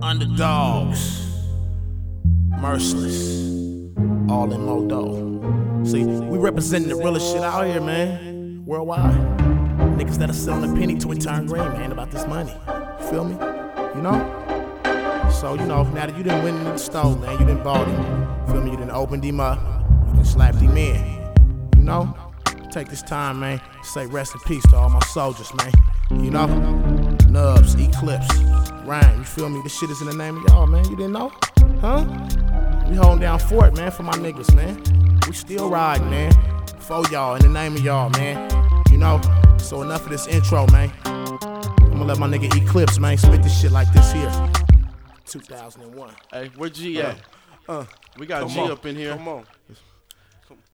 Underdogs, merciless, all in Modo. See, we representing the realest shit out here, man. Worldwide. Niggas that are selling a penny till we turn green, man, about this money. You feel me? You know? So, you know, now that you done went in the store, man, you done bought him. Feel me? You done opened him up. You done slapped him in. You know? Take this time, man, say rest in peace to all my soldiers, man. You know? Nubs, Eclipse, Rhyme, you feel me? This shit is in the name of y'all, man. You didn't know? Huh? We holding down fort, man, for my niggas, man. We still riding, man. For y'all, in the name of y'all, man. You know? So enough of this intro, man. I'm gonna let my nigga Eclipse, man, spit this shit like this here. 2001. Hey, where G at? We got G up in here. Come on.